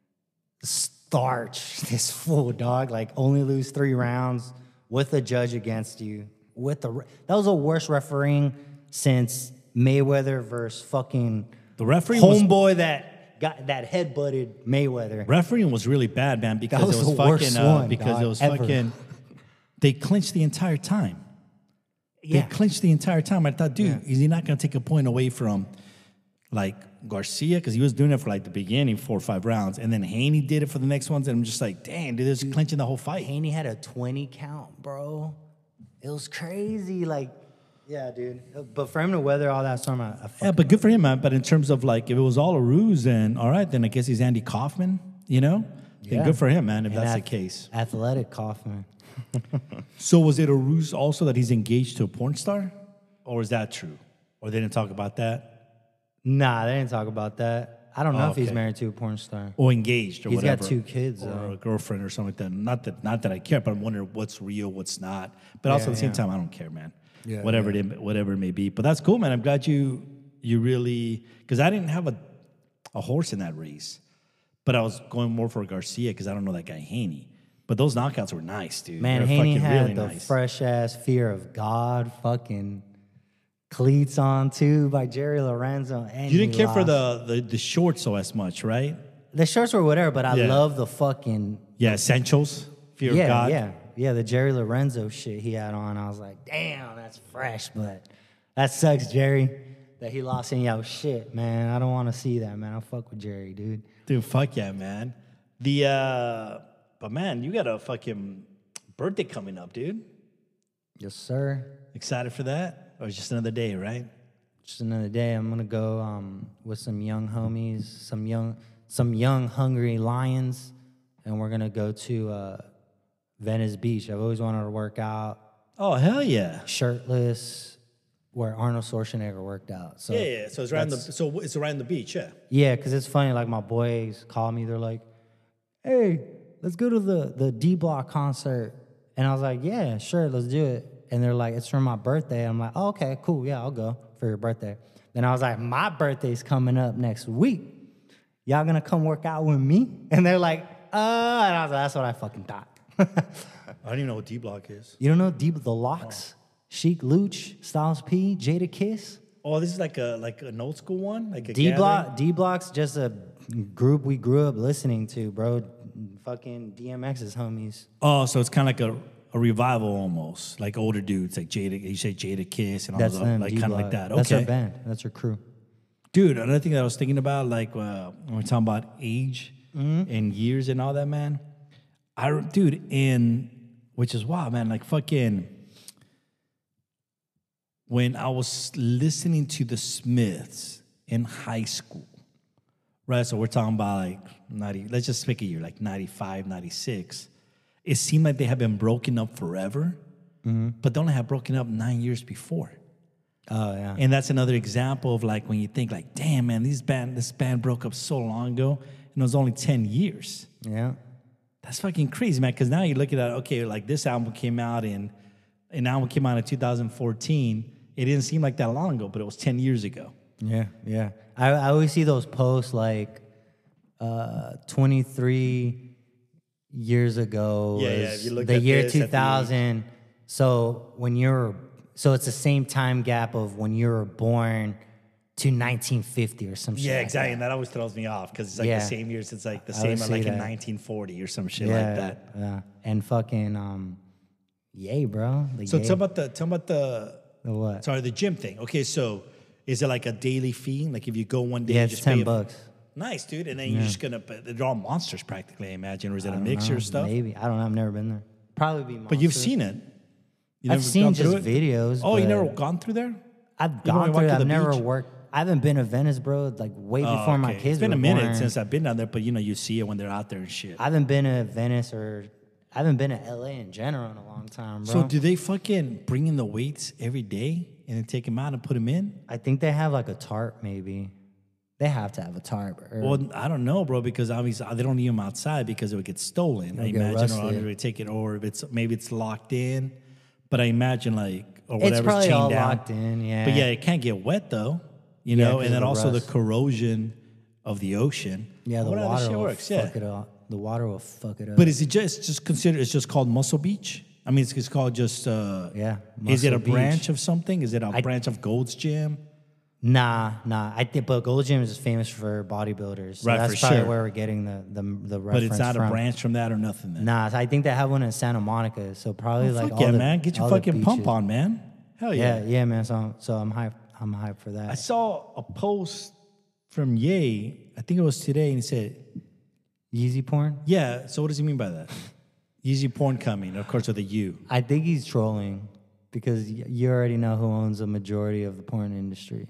starch this fool dog. Like only lose three rounds with a judge against you. With the re- that was the worst refereeing since Mayweather versus fucking The referee was, homeboy that got that head butted Mayweather. refereeing was really bad, man, because That was it was the worst fucking, uh, one, because dog, it was ever. fucking, they clinched the entire time. They Yeah, clinched the entire time. I thought, dude, Yeah. is he not going to take a point away from like Garcia? Because he was doing it for like the beginning, four or five rounds. And then Haney did it for the next ones. And I'm just like, damn, dude, they're just clinching the whole fight. Haney had a twenty count, bro. It was crazy. Like, yeah, dude. But for him to weather all that storm, I, I Yeah, but good for him, man. But in terms of like, if it was all a ruse, then all right, then I guess he's Andy Kaufman, you know? Then Yeah. good for him, man, if And that's the ath- case. Athletic Kaufman. So was it a ruse also that he's engaged to a porn star? Or is that true? Or they didn't talk about that? Nah, they didn't talk about that. I don't know Oh, if he's okay. married to a porn star. Or engaged or He's got whatever. two kids, Or though. a girlfriend or something like that. Not that not that I care, but I'm wondering what's real, what's not. But also Yeah, at the same yeah. time, I don't care, man. Yeah, whatever it whatever it may be. But that's cool, man. I'm glad you you really because I didn't have a a horse in that race. But I was going more for Garcia because I don't know that guy Haney. But those knockouts were nice, dude. Man, They're Haney fucking had really the nice. fresh ass fear of God fucking Cleats on too by Jerry Lorenzo. And You didn't he care for lost. the, the the shorts so as much, right? The shirts were whatever, but I Yeah. love the fucking Yeah, essentials. Fear yeah, of God. yeah, yeah. The Jerry Lorenzo shit he had on, I was like, damn, that's fresh. But that sucks, Jerry, that he lost in yo shit, man. I don't want to see that, man. I fuck with Jerry, dude. Dude, fuck yeah, man. The uh but man, you got a fucking birthday coming up, dude. Yes, sir. Excited for that? Or just another day, right? Just another day. I'm gonna go um, with some young homies, some young, some young hungry lions, and we're gonna go to uh, Venice Beach. I've always wanted to work out Oh, hell yeah. shirtless, where Arnold Schwarzenegger worked out. So Yeah, yeah. So it's around the so it's around the beach, yeah. yeah, because it's funny. Like my boys call me. They're like, "Hey, let's go to the the D Block concert," and I was like, "Yeah, sure, let's do it." And they're like, "It's for my birthday." I'm like, oh, "Okay, cool, yeah, I'll go for your birthday." Then I was like, "My birthday's coming up next week. Y'all gonna come work out with me?" And they're like, "Uh," and I was like, "That's what I fucking thought." I don't even know what D Block is. You don't know D the Locks, Chic Luch, Styles P, Jada Kiss. Oh, this is like a like an old school one? Like a D gathering? Block, D Block's just a group we grew up listening to, bro. Fucking D M X's homies. Oh, so it's kind of like a, a revival almost, like older dudes, like Jada. You say Jada Kiss and all That's those, them. like kind of D-Block. like that. That's her Okay, band. That's her crew. dude. Another thing that I was thinking about, like uh, when we're talking about age Mm-hmm. and years and all that, man. I re- dude, in which is wild, man. Like fucking when I was listening to the Smiths in high school, right? So we're talking about like ninety. Let's just pick a year, like ninety-five, ninety-six. It seemed like they had been broken up forever, but they only had broken up nine years before. Oh yeah. And that's another example of like when you think like, damn man, these band this band broke up so long ago, and it was only ten years. Yeah. That's fucking crazy, man. Because now you look at it, okay, like this album came out in, an album came out in two thousand fourteen. It didn't seem like that long ago, but it was ten years ago. Yeah. Yeah. I, I always see those posts like uh, twenty-three years ago. Yeah, yeah, was if you look the at year this at the two thousand. So when you're, so it's the same time gap of when you were born to nineteen fifty or some shit. Yeah, like exactly. that. And that always throws me off because it's like Yeah. the same years. It's like the I same would like say in that. nineteen forty or some shit Yeah, like that. Yeah. And fucking, um, yay, bro. The So yay. tell about the tell about the The what? sorry the gym thing. Okay, so is it like a daily fee? Like if you go one day, Yeah, you it's just ten pay a- bucks. Nice, dude. And then you're just gonna. They're all monsters practically, I imagine, or is it a mixture Uh, of stuff? Maybe. I don't know. I've never been there. Probably be But you've Monster. seen it. You I've never seen gone through just it? videos. Oh, you but never gone through there? I've You don't gone walk through it. to the I've never beach? worked. I haven't been to Venice, bro. Like way Oh, before my okay. kids It's been were a minute born. since I've been down there, but you know, you see it when they're out there and shit. I haven't been to Venice or I haven't been to L A in general in a long time, bro. So do they fucking bring in the weights every day and then take them out and put them in? I think they have like a tarp, maybe. They have to have a tarp. Or, Well, I don't know, bro, because obviously they don't need them outside because it would get stolen. I get imagine, or rusted. they would take it, or if it's maybe it's locked in. But I imagine like or it's whatever's probably chained all down. locked in, yeah. But yeah, it can't get wet though, you Yeah, know, 'cause and then of the also rust. the corrosion of the ocean. yeah, the What how water this shit will works, fuck yeah. it up. The water will fuck it up. But is it just just considered? It's just called Muscle Beach. I mean, it's, it's called just. Uh, Yeah, Is it a Muscle Beach. branch of something? Is it a branch of Gold's Gym? Nah, nah. I think, but Gold Gym is famous for bodybuilders. So Right, that's for probably sure. where we're getting the the, the reference But it's not from. a branch from that or nothing. Then. Nah, I think they have one in Santa Monica. So probably Oh, like fuck all yeah, the, man! Get your all the fucking pump beaches. on, man. Hell yeah! Yeah, yeah, man. So so I'm hyped. I'm hyped for that. I saw a post from Ye. I think it was today, and he said, Yeezy porn. "Yeah." So what does he mean by that? Yeezy porn coming, of course, with a U. I think he's trolling because y- you already know who owns a majority of the porn industry.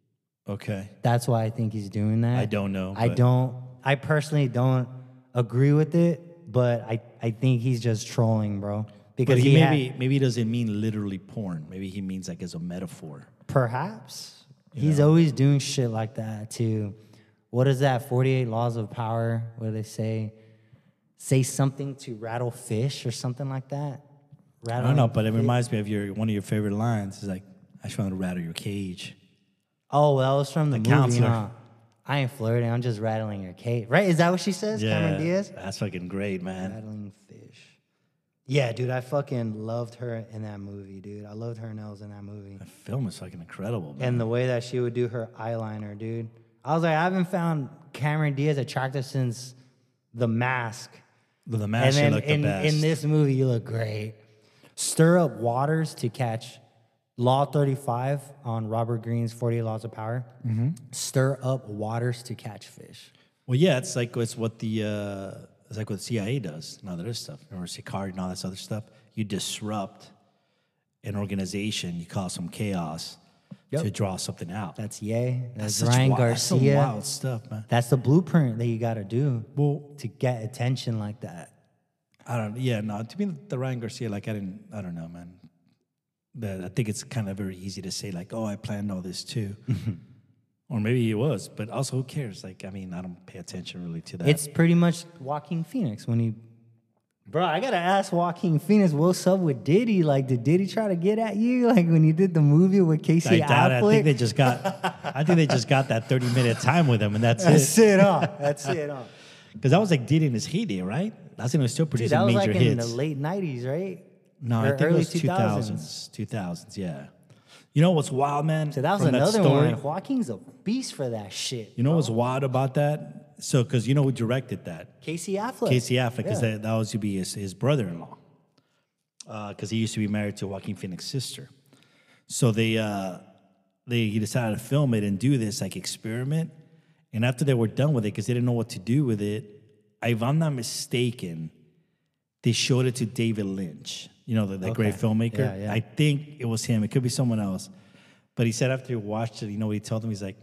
Okay. That's why I think he's doing that. I don't know, I but- don't. I personally don't agree with it, but I, I think he's just trolling, bro. Because But he, he had- maybe maybe he doesn't mean literally porn. Maybe he means like as a metaphor. perhaps he's always doing shit like that too. What is that? forty-eight Laws of Power. What do they say? Say something to rattle fish or something like that. I Rattle. don't know, but it reminds me of your one of your favorite lines. It's like, "I just want to rattle your cage." Oh, well, that was from the, movie, counselor. huh? I ain't flirting. I'm just rattling your cage. Right? Is that what she says? Cameron Diaz? that's fucking great, man. Rattling fish. Yeah, dude, I fucking loved her in that movie, dude. I loved her nails in that movie. The film is fucking incredible, man. And the way that she would do her eyeliner, dude. I was like, I haven't found Cameron Diaz attractive since The Mask. With the And mask, she then looked in, the best. in this movie, you look great. Stir up waters to catch Law thirty-five on Robert Greene's forty-eight Laws of Power. Mm-hmm. Stir up waters to catch fish. Well, yeah, it's like it's what the uh, it's like what the C I A does and all that other stuff. Remember Sicard and all this other stuff. You disrupt an organization, you cause some chaos Yep. to draw something out. That's Ye. That's, such Ryan wild, that's some Garcia. wild stuff, man. That's the blueprint that you got to do Well, to get attention like that. I don't. Yeah, no. To me, the Ryan Garcia, like I didn't. I don't know, man. That I think it's kind of very easy to say, like, oh, I planned all this too, or maybe it was. But also, who cares? Like, I mean, I don't pay attention really to that. It's pretty much Joaquin Phoenix when he. Bro, I gotta ask Joaquin Phoenix, what's up with Diddy? Like, did Diddy try to get at you? Like when you did the movie with Casey I doubt it. Affleck? I think they just got. I think they just got that thirty minute time with him, and that's, That's it. it, huh? That's it, huh? Because that was like Diddy in his heyday, right? That's when he was still Dude, producing that was major like in hits. the late nineties, right? No, Or I think it early was two thousands. two thousands, yeah. You know what's wild, man? So that was from another story? one. Joaquin's a beast for that shit. You know what's wild about that? So, because you know who directed that? Casey Affleck. Casey Affleck, because Yeah. that, that was to be his, his brother-in-law, because he used to be married to Joaquin Phoenix's sister. So they, uh, they he decided to film it and do this like experiment. And after they were done with it, because they didn't know what to do with it, if I'm not mistaken, they showed it to David Lynch. You know, the, the great Okay. filmmaker. Yeah, yeah. I think it was him. It could be someone else. But he said after he watched it, you know what he told them? He's like,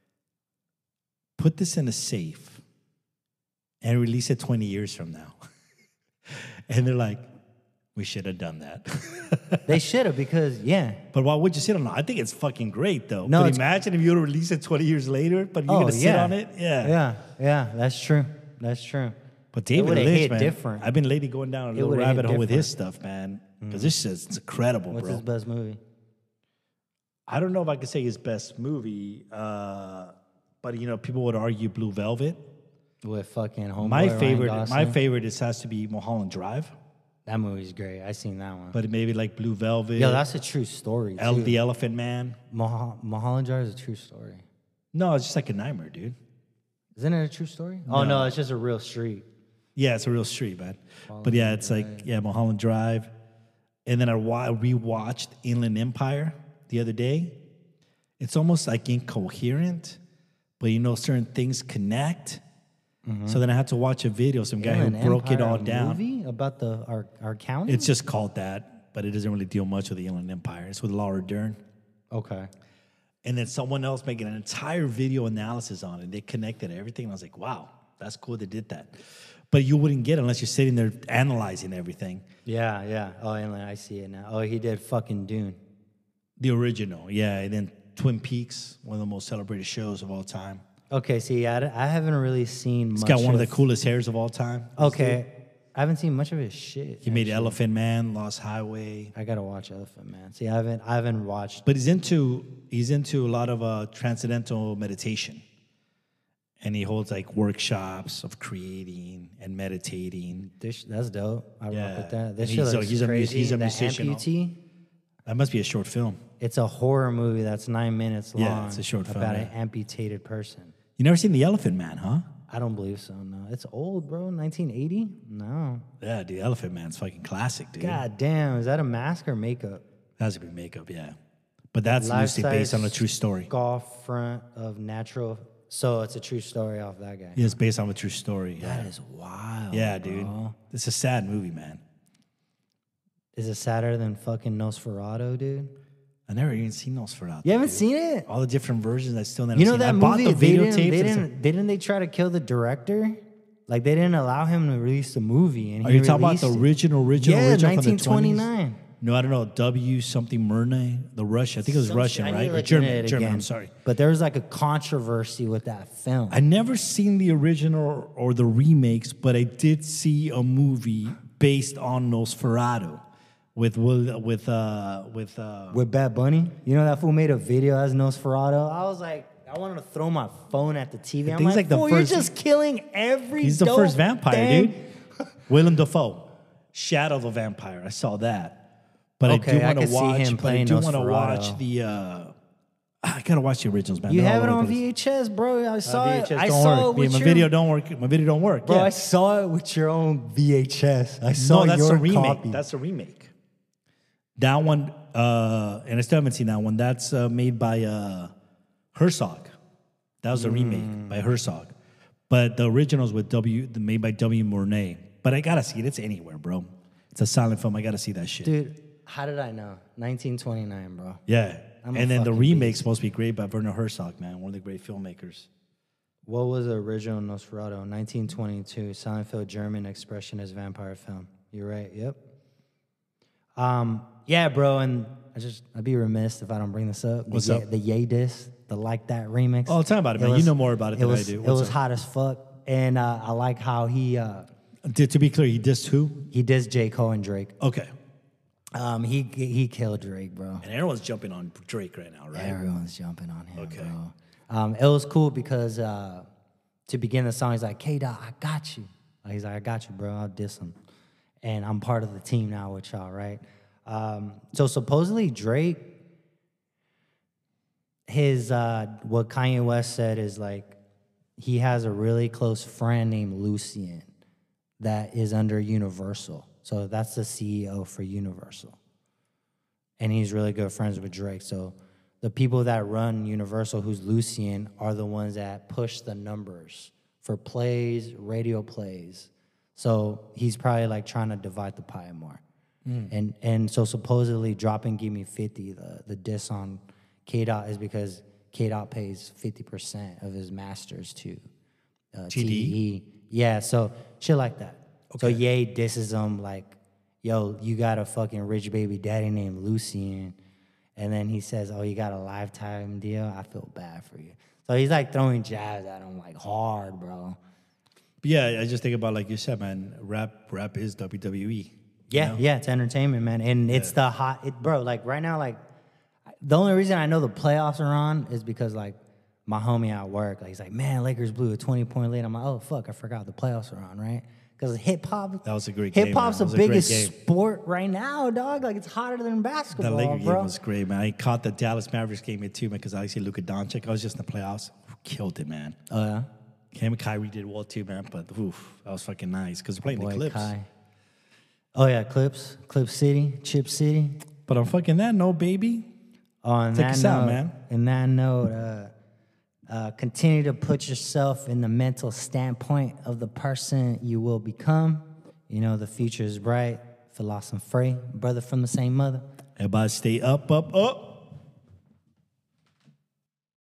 put this in a safe and release it twenty years from now. And they're like, we should have done that. They should have because, yeah. But why would you sit on it? I think it's fucking great, though. No, but it's- imagine if you would release it twenty years later, but you're Oh, going to sit yeah. on it? Yeah. Yeah, yeah, that's true. That's true. But David would've Lynch, hit man, different. I've been lately going down a little would've rabbit hit hole with his different. stuff, man. Because this is it's incredible, What's bro. his best movie? I don't know if I could say his best movie, uh, but, you know, people would argue Blue Velvet. With fucking Homeboy, My Ryan favorite, my Gosling. favorite is has to be Mulholland Drive, That movie's great. I seen that one. but maybe like Blue Velvet, Yo, that's a true story. El, too. the Elephant Man. Mul- Mulholland Drive is a true story. No, it's just like a nightmare, dude. Isn't it a true story? Oh no, it's just a real street. Yeah, it's a real street, man. But yeah, it's like yeah, Mulholland Drive, and then I wa- rewatched Inland Empire the other day. It's almost like incoherent, but you know certain things connect. So then I had to watch a video, some guy Inland who broke it Empire, all a down. Movie about the our our county. It's just called that, but it doesn't really deal much with the Inland Empire. It's with Laura Dern. okay. And then someone else making an entire video analysis on it. They connected everything. And I was like, wow, that's cool they did that. But you wouldn't get it unless you're sitting there analyzing everything. Yeah, yeah. Oh, Inland, I see it now. Oh, he did fucking Dune. The original, yeah. And then Twin Peaks, one of the most celebrated shows of all time. Okay, see, I, I haven't really seen He's much. got one of the of- coolest hairs of all time. Okay, I haven't seen much of his shit. He made actually. Elephant Man, Lost Highway. I gotta watch Elephant Man. See, I haven't, I haven't watched. But he's into he's into a lot of uh, transcendental meditation. And he holds like workshops of creating and meditating. This, that's dope. I Yeah. rock with that. This And shit he's a- looks he's a mu- crazy. he's a The musician. Amputee. That must be a short film. It's a horror movie that's nine minutes long. Yeah, it's a short film, about yeah. an amputated person. You never seen The Elephant Man, huh? I don't believe so. No, it's old, bro. nineteen eighty. No. Yeah, dude, Elephant Man's fucking classic, dude. God damn, is that a mask or makeup? That has to be makeup, yeah. But that's loosely based on a true story. Skull front of natural. So it's a true story off that guy. Yeah, it's based on a true story. That Yeah, is wild. yeah dude. bro. It's a sad movie, man. Is it sadder than fucking Nosferatu, dude? I never even seen Nosferatu. You haven't dude. seen it? All the different versions I still never You know seen. that I movie? bought the they didn't, videotape. they and it's didn't, didn't they try to kill the director? Like they didn't allow him to release the movie. And Are he you talking about the released it. original, original, Yeah, original from the nineteen twenty-nine. twenties? No, I don't know. W something Murnay, the Russian. I think it was Some Russian, shit. I need right? to Or look German. into it German. again. I'm sorry. But there was like a controversy with that film. I never seen the original or the remakes, but I did see a movie based on Nosferatu with Will with uh with uh with Bad Bunny. You know that fool made a video as Nosferatu? I was like, I wanted to throw my phone at the T V. I'm thing's like, like the fool, first- you're just killing every he's the dope first vampire, thing. dude. Willem Dafoe. Shadow of a Vampire. I saw that, but Okay, I I do want could to see watch. him But I playing do want to Nosferatu. watch the. Uh, I gotta watch the originals, man. You They're have all it over on the place. V H S, bro. I saw Uh, it. V H S I don't saw work. it with my your, video don't work. My video don't work. bro. yeah. I saw it with your own V H S. I saw no, that's your a remake. copy. That's a remake. That one, uh, and I still haven't seen that one. That's uh, made by uh, Herzog. That was a remake Mm. by Herzog. But the originals with W, the made by W. Mornay. But I gotta see it. It's anywhere, bro. It's a silent film. I gotta see that shit. Dude, how did I know? nineteen twenty-nine, bro. Yeah. I'm a And then the fucking remake's supposed to be great by Werner Herzog, man. One of the great filmmakers. What was the original Nosferatu? nineteen twenty-two, silent film, German expressionist vampire film. You're right. Yep. Um. Yeah, bro. And I just I'd be remiss if I don't bring this up. The What's Ye- up? The Yay disc, the Like That remix. Oh, tell me about it, man. You know more about it than I was, do. It What's was up? hot as fuck, and uh, I like how he uh, Did, to be clear, he dissed who? he dissed J. Cole and Drake. Okay. Um, he he killed Drake, bro. And everyone's jumping on Drake right now, right? Everyone's jumping on him, Okay. bro. Um, it was cool because uh, to begin the song, he's like, K Dot, I got you. Like, he's like, I got you, bro. I'll diss him. And I'm part of the team now with y'all, right? Um, so supposedly Drake, his uh, what Kanye West said is like he has a really close friend named Lucien that is under Universal. So that's the C E O for Universal. And he's really good friends with Drake. So the people that run Universal, who's Lucien, are the ones that push the numbers for plays, radio plays. So he's probably like trying to divide the pie more. Mm. And and so supposedly dropping Give Me fifty, the, the diss on K-Dot is because K-Dot pays fifty percent of his masters to uh, T D? T D E. Yeah, so shit like that. So Ye disses him like, yo, you got a fucking rich baby daddy named Lucien. And then he says, oh, you got a lifetime deal? I feel bad for you. So he's like throwing jabs at him like hard, bro. But yeah, I just think about, like you said, man, rap rap is W W E. Yeah, you know? yeah, it's entertainment, man. And it's the hot, it, bro, like right now, like the only reason I know the playoffs are on is because like my homie at work, like he's like, man, Lakers blew a twenty-point lead. I'm like, oh, fuck, I forgot the playoffs are on, right? Because hip-hop, That was a great game, hip-hop's man. the That was a great biggest game. sport right now, dog. Like, it's hotter than That basketball, Laker bro. game was great, man. I caught the Dallas Mavericks game here too, man, because I see Luka Doncic. I was just in the playoffs. Killed it, man. Oh, yeah? Him and Kyrie did well too, man. But oof, that was fucking nice because they're playing Boy, the Clips. Kai. Oh, yeah, Clips. Clip City, Chip City. But on fucking that note, baby, On Take that us note, out, man. In that note, uh, uh, continue to put yourself in the mental standpoint of the person you will become. You know, the future is bright. Philosophy free. Brother from the same mother. everybody stay up, up, up.